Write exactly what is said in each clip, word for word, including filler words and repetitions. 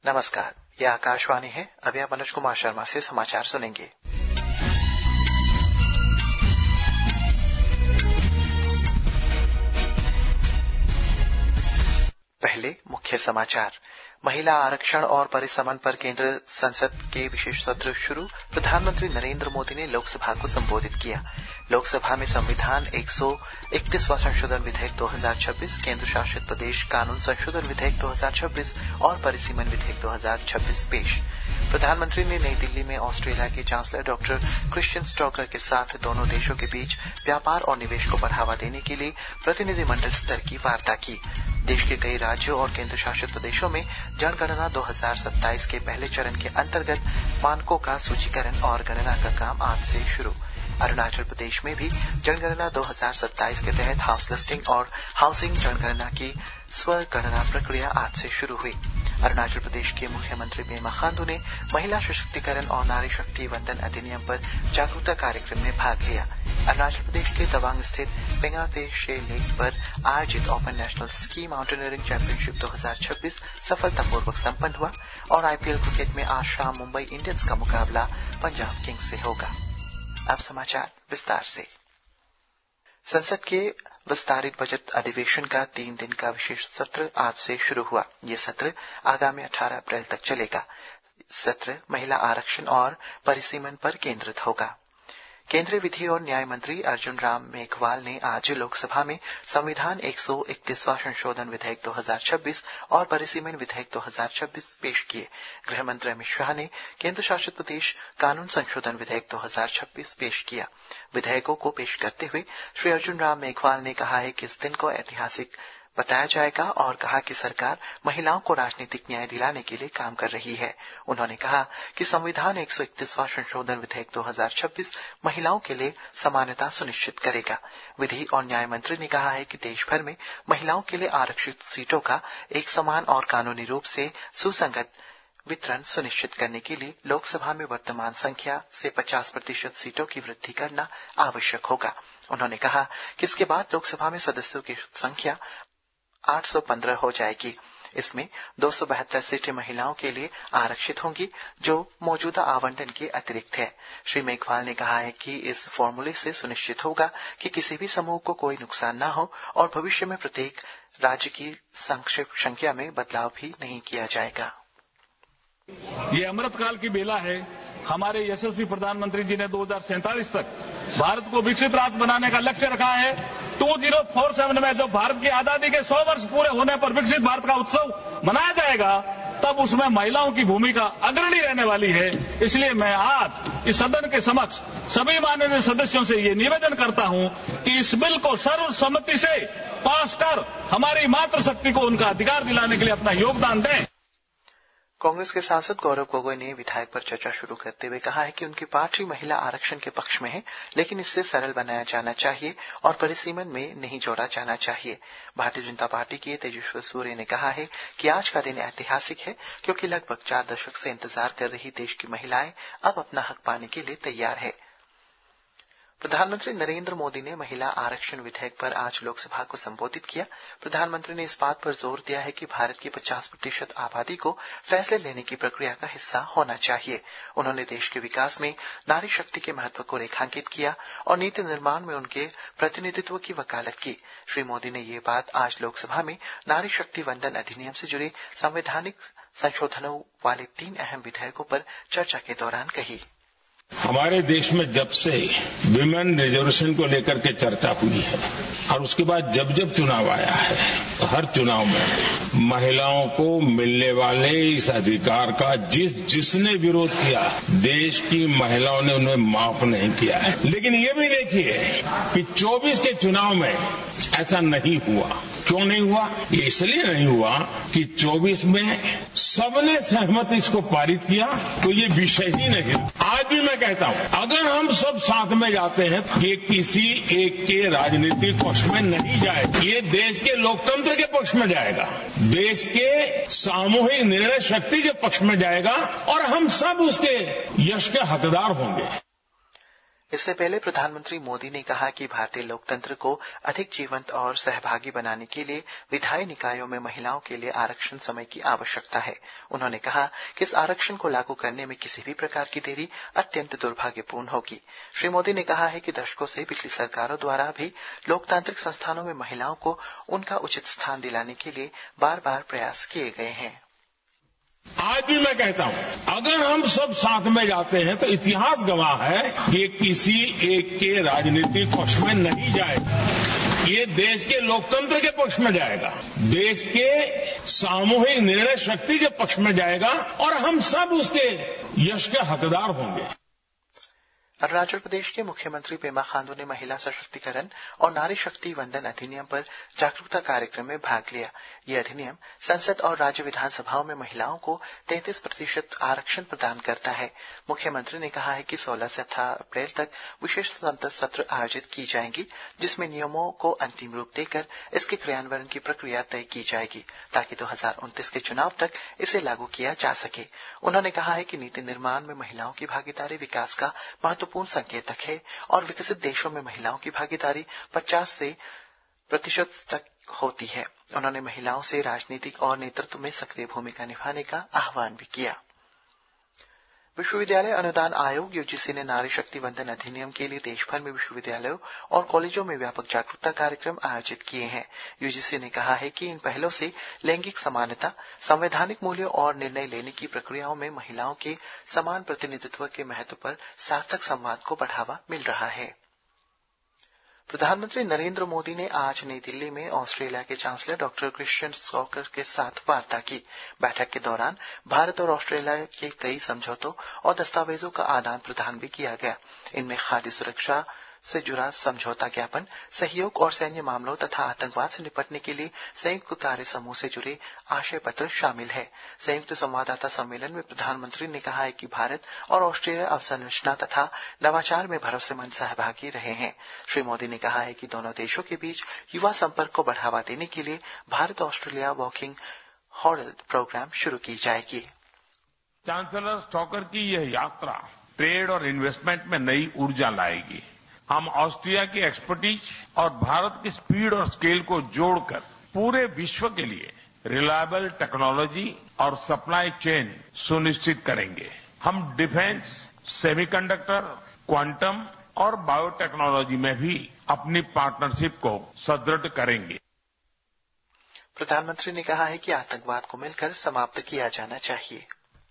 नमस्कार, यह आकाशवाणी है। अभी आप मनोज कुमार शर्मा से समाचार सुनेंगे। पहले मुख्य समाचार। महिला आरक्षण और परिसमन पर केंद्र संसद के विशेष सत्र शुरू। प्रधानमंत्री नरेंद्र मोदी ने लोकसभा को संबोधित किया। लोकसभा में संविधान एक सौ इकतीसवां संशोधन विधेयक दो हज़ार छब्बीस, केंद्र शासित प्रदेश कानून संशोधन विधेयक दो हज़ार छब्बीस और परिसीमन विधेयक दो हज़ार छब्बीस पेश। प्रधानमंत्री ने नई दिल्ली में ऑस्ट्रेलिया के चांसलर डॉक्टर क्रिश्चियन स्टोकर के साथ दोनों देशों के बीच व्यापार और निवेश को बढ़ावा देने के लिए प्रतिनिधिमंडल स्तर की वार्ता की। देश के कई राज्यों और केंद्र शासित प्रदेशों में जनगणना दो हज़ार सत्ताईस के पहले चरण के अंतर्गत मानकों का सूचीकरण और गणना का काम आज से शुरू। अरुणाचल प्रदेश में भी जनगणना दो हज़ार सत्ताईस के तहत हाउस लिस्टिंग और हाउसिंग जनगणना की स्वगणना प्रक्रिया आज से शुरू हुई। अरुणाचल प्रदेश के मुख्यमंत्री पेमा खांडू ने महिला सशक्तिकरण और नारी शक्ति वंदन अधिनियम पर जागरूकता कार्यक्रम में भाग लिया। अरुणाचल प्रदेश के तवांग स्थित पेंगाते शे लेक पर आयोजित open national ski mountaineering championship दो हज़ार छब्बीस सफलतापूर्वक संपन्न हुआ और आईपीएल क्रिकेट में आज शाम मुंबई इंडियंस का मुकाबला पंजाब किंग्स से होगा। अब समाचार विस्तार से। संसद के विस्तारित बजट अधिवेशन का तीन दिन का विशेष सत्र आज से शुरू हुआ। ये सत्र आगामी अठारह अप्रैल तक चलेगा। सत्र महिला आरक्षण और परिसीमन पर केंद्रित होगा। केंद्रीय विधि और न्याय मंत्री अर्जुन राम मेघवाल ने आज लोकसभा में संविधान एक सौ इकतीसवां संशोधन विधेयक दो हज़ार छब्बीस और परिसीमन विधेयक दो हज़ार छब्बीस पेश किए। गृह मंत्री अमित शाह ने केंद्र शासित प्रदेश कानून संशोधन विधेयक दो हज़ार छब्बीस पेश किया। विधेयकों को पेश करते हुए श्री अर्जुन राम मेघवाल ने कहा है कि इस दिन को ऐतिहासिक बताया जाएगा और कहा कि सरकार महिलाओं को राजनीतिक न्याय दिलाने के लिए काम कर रही है। उन्होंने कहा कि संविधान एक सौ इकतीसवां संशोधन विधेयक दो हज़ार छब्बीस महिलाओं के लिए समानता सुनिश्चित करेगा। विधि और न्याय मंत्री ने कहा है कि देश भर में महिलाओं के लिए आरक्षित सीटों का एक समान और कानूनी रूप से सुसंगत वितरण सुनिश्चित करने के लिए लोकसभा में वर्तमान संख्या से पचास प्रतिशत सीटों की वृद्धि करना आवश्यक होगा। उन्होंने कहा कि इसके बाद लोकसभा में सदस्यों की संख्या आठ सौ पंद्रह हो जाएगी। इसमें दो सौ बहत्तर सीटें महिलाओं के लिए आरक्षित होंगी, जो मौजूदा आवंटन के अतिरिक्त है। श्री मेघवाल ने कहा है कि इस फॉर्मूले से सुनिश्चित होगा कि किसी भी समूह को कोई नुकसान न हो और भविष्य में प्रत्येक राज्य की संख्या में बदलाव भी नहीं किया जाएगा। ये अमृतकाल की बेला है। हमारे यशस्वी प्रधानमंत्री जी ने दो हज़ार सैंतालीस तक भारत को विकसित राष्ट्र बनाने का लक्ष्य रखा है। दो हज़ार सैंतालीस में जब भारत की आजादी के सौ वर्ष पूरे होने पर विकसित भारत का उत्सव मनाया जाएगा, तब उसमें महिलाओं की भूमिका अग्रणी रहने वाली है। इसलिए मैं आज इस सदन के समक्ष सभी माननीय सदस्यों से ये निवेदन करता हूं कि इस बिल को सर्वसम्मति से पास कर हमारी मातृशक्ति को उनका अधिकार दिलाने के लिए अपना योगदान दें। कांग्रेस के सांसद गौरव गोगोई ने विधायक पर चर्चा शुरू करते हुए कहा है कि उनकी पार्टी महिला आरक्षण के पक्ष में है, लेकिन इससे सरल बनाया जाना चाहिए और परिसीमन में नहीं जोड़ा जाना चाहिए। भारतीय जनता पार्टी के तेजस्वी सूर्य ने कहा है कि आज का दिन ऐतिहासिक है, क्योंकि लगभग चार दशक से इंतजार कर रही देश की महिलाएं अब अपना हक पाने के लिए तैयार है। प्रधानमंत्री नरेंद्र मोदी ने महिला आरक्षण विधेयक पर आज लोकसभा को संबोधित किया। प्रधानमंत्री ने इस बात पर जोर दिया है कि भारत की पचास प्रतिशत आबादी को फैसले लेने की प्रक्रिया का हिस्सा होना चाहिए। उन्होंने देश के विकास में नारी शक्ति के महत्व को रेखांकित किया और नीति निर्माण में उनके प्रतिनिधित्व की वकालत की। श्री मोदी ने ये बात आज लोकसभा में नारी शक्ति वंदन अधिनियम से जुड़े संवैधानिक संशोधनों वाले तीन अहम विधेयकों पर चर्चा के दौरान कही। हमारे देश में जब से विमेन रिजर्वेशन को लेकर के चर्चा हुई है और उसके बाद जब जब चुनाव आया है, तो हर चुनाव में महिलाओं को मिलने वाले इस अधिकार का जिस जिसने विरोध किया, देश की महिलाओं ने उन्हें माफ नहीं किया है। लेकिन ये भी देखिए कि चौबीस के चुनाव में ऐसा नहीं हुआ। क्यों नहीं हुआ? ये इसलिए नहीं हुआ कि चौबीस में सबने सहमति इसको पारित किया, तो ये विषय ही नहीं। आज भी मैं कहता हूं, अगर हम सब साथ में जाते हैं, ये किसी एक के राजनीतिक पक्ष में नहीं जाएगा, ये देश के लोकतंत्र के पक्ष में जाएगा, देश के सामूहिक निर्णय शक्ति के पक्ष में जाएगा और हम सब उसके यश के हकदार होंगे। इससे पहले प्रधानमंत्री मोदी ने कहा कि भारतीय लोकतंत्र को अधिक जीवंत और सहभागी बनाने के लिए विधायी निकायों में महिलाओं के लिए आरक्षण समय की आवश्यकता है। उन्होंने कहा कि इस आरक्षण को लागू करने में किसी भी प्रकार की देरी अत्यंत दुर्भाग्यपूर्ण होगी। श्री मोदी ने कहा है कि दशकों से पिछली सरकारों द्वारा भी लोकतांत्रिक संस्थानों में महिलाओं को उनका उचित स्थान दिलाने के लिए बार बार प्रयास किए गए हैं। आज भी मैं कहता हूं, अगर हम सब साथ में जाते हैं तो इतिहास गवाह है कि किसी एक के राजनीतिक पक्ष में नहीं जाएगा, ये देश के लोकतंत्र के पक्ष में जाएगा, देश के सामूहिक निर्णय शक्ति के पक्ष में जाएगा और हम सब उसके यश के हकदार होंगे। अरुणाचल प्रदेश के मुख्यमंत्री पेमा खांडू ने महिला सशक्तिकरण और नारी शक्ति वंदन अधिनियम पर जागरूकता कार्यक्रम में भाग लिया। यह अधिनियम संसद और राज्य विधानसभाओं में महिलाओं को तैंतीस प्रतिशत आरक्षण प्रदान करता है। मुख्यमंत्री ने कहा है कि सोलह से अठारह अप्रैल तक विशेष संसद सत्र आयोजित की जाएंगी, जिसमें नियमों को अंतिम रूप देकर इसके क्रियान्वयन की प्रक्रिया तय की जाएगी ताकि दो हजार उनतीस के चुनाव तक इसे लागू किया जा सके। उन्होंने कहा है कि नीति निर्माण में महिलाओं की भागीदारी विकास का महत्वपूर्ण संकेतक है और विकसित देशों में महिलाओं की भागीदारी पचास से प्रतिशत तक होती है। उन्होंने महिलाओं से राजनीतिक और नेतृत्व में सक्रिय भूमिका निभाने का आह्वान भी किया। विश्वविद्यालय अनुदान आयोग यूजीसी ने नारी शक्ति वंदन अधिनियम के लिए देशभर में विश्वविद्यालयों और कॉलेजों में व्यापक जागरूकता कार्यक्रम आयोजित किए हैं। यूजीसी ने कहा है कि इन पहलों से लैंगिक समानता, संवैधानिक मूल्यों और निर्णय लेने की प्रक्रियाओं में महिलाओं के समान प्रतिनिधित्व के महत्व पर सार्थक संवाद को बढ़ावा मिल रहा है। प्रधानमंत्री नरेंद्र मोदी ने आज नई दिल्ली में ऑस्ट्रेलिया के चांसलर डॉक्टर क्रिश्चियन स्टोकर के साथ वार्ता की। बैठक के दौरान भारत और ऑस्ट्रेलिया के कई समझौतों और दस्तावेजों का आदान प्रदान भी किया गया। इनमें खाद्य सुरक्षा से जुड़ा समझौता ज्ञापन, सहयोग और सैन्य मामलों तथा आतंकवाद से निपटने के लिए संयुक्त कार्य समूह से जुड़े आशय पत्र शामिल है। संयुक्त संवाददाता सम्मेलन में प्रधानमंत्री ने कहा है कि भारत और ऑस्ट्रेलिया अवसंरचना तथा नवाचार में भरोसेमंद सहभागी रहे हैं। श्री मोदी ने कहा है कि दोनों देशों के बीच युवा संपर्क को बढ़ावा देने के लिए भारत ऑस्ट्रेलिया वॉकिंग हॉडल प्रोग्राम शुरू की जाएगी। चांसलर स्टोकर की यह यात्रा ट्रेड और इन्वेस्टमेंट में नई ऊर्जा लाएगी। हम ऑस्ट्रिया की एक्सपर्टीज और भारत की स्पीड और स्केल को जोड़कर पूरे विश्व के लिए रिलायबल टेक्नोलॉजी और सप्लाई चेन सुनिश्चित करेंगे। हम डिफेंस, सेमीकंडक्टर, क्वांटम और बायोटेक्नोलॉजी में भी अपनी पार्टनरशिप को सुदृढ़ करेंगे। प्रधानमंत्री ने कहा है कि आतंकवाद को मिलकर समाप्त किया जाना चाहिए।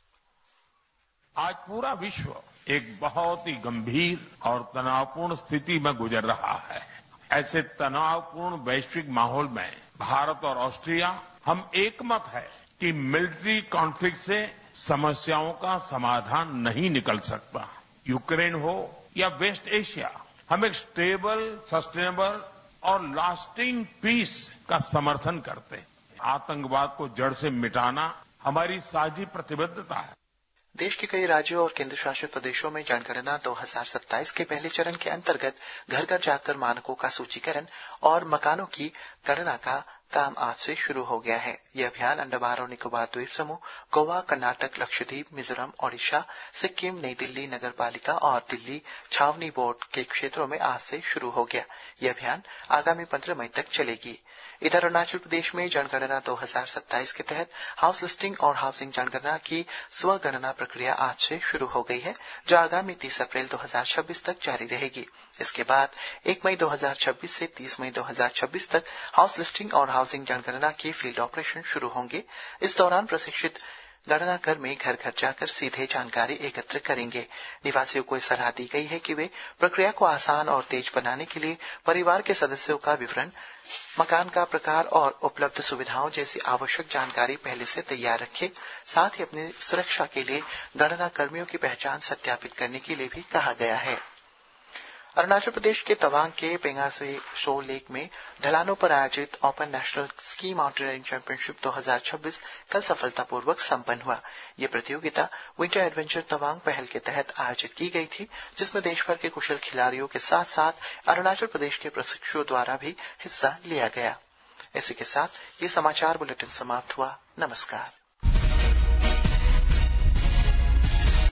आज पूरा विश्व एक बहुत ही गंभीर और तनावपूर्ण स्थिति में गुजर रहा है। ऐसे तनावपूर्ण वैश्विक माहौल में भारत और ऑस्ट्रिया हम एकमत है कि मिलिट्री कॉन्फ्लिक्ट से समस्याओं का समाधान नहीं निकल सकता। यूक्रेन हो या वेस्ट एशिया, हम एक स्टेबल, सस्टेनेबल और लास्टिंग पीस का समर्थन करते हैं। आतंकवाद को जड़ से मिटाना हमारी साझी प्रतिबद्धता है। देश के कई राज्यों और केंद्र शासित प्रदेशों में जनगणना दो हजार सत्ताईस के पहले चरण के अंतर्गत घर घर जाकर मानकों का सूचीकरण और मकानों की गणना का काम आज से शुरू हो गया है। यह अभियान अंडमान और निकोबार द्वीप समूह, गोवा, कर्नाटक, लक्षद्वीप, मिजोरम, ओडिशा, सिक्किम, नई दिल्ली नगर पालिका और दिल्ली छावनी बोर्ड के क्षेत्रों में आज से शुरू हो गया। यह अभियान आगामी पंद्रह मई तक चलेगी। इधर अरुणाचल प्रदेश में जनगणना दो हजार सत्ताईस के तहत हाउस लिस्टिंग और हाउसिंग जनगणना की स्वगणना प्रक्रिया आज से शुरू हो गई है, जो आगामी तीस अप्रैल दो हजार छब्बीस तक जारी रहेगी। इसके बाद एक मई दो हजार छब्बीस से तीस मई दो हजार छब्बीस तक हाउस लिस्टिंग और हाउसिंग जनगणना के फील्ड ऑपरेशन शुरू होंगे। इस दौरान प्रशिक्षित गणना कर्मी घर घर जाकर सीधे जानकारी एकत्र करेंगे। निवासियों को सलाह दी गई है कि वे प्रक्रिया को आसान और तेज बनाने के लिए परिवार के सदस्यों का विवरण, मकान का प्रकार और उपलब्ध सुविधाओं जैसी आवश्यक जानकारी पहले से तैयार रखें। साथ ही अपनी सुरक्षा के लिए गणना कर्मियों की पहचान सत्यापित करने के लिए भी कहा गया है। अरुणाचल प्रदेश के तवांग के पेंगासे शो लेक में ढलानों पर आयोजित open national ski mountaineering championship दो हजार छब्बीस कल सफलतापूर्वक संपन्न हुआ। यह प्रतियोगिता विंटर एडवेंचर तवांग पहल के तहत आयोजित की गई थी, जिसमें देश भर के कुशल खिलाड़ियों के साथ साथ अरुणाचल प्रदेश के प्रशिक्षुओं द्वारा भी हिस्सा लिया गया। इसी के साथ ये समाचार बुलेटिन समाप्त हुआ। नमस्कार।